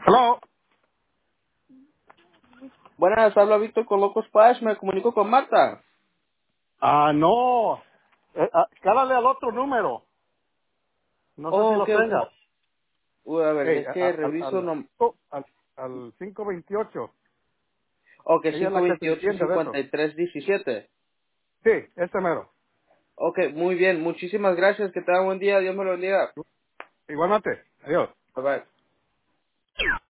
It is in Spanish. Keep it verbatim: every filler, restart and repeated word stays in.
Hello. Buenas, habla Víctor con Locos Paz, me comunico con Marta. Ah, no. Eh, ah, cálale al otro número. No sé si Oh, ok, lo ok. tenga. Uy, a ver, Hey, deje, a- al, reviso. al, No... al, al cinco veintiocho. Ok, Ella es cinco la que se veintiocho entiende de cincuenta eso. y tres diecisiete. Sí, este mero. Ok, muy bien, muchísimas gracias, que tenga buen día, Dios me lo bendiga. Igualmente. Adiós. Bye bye.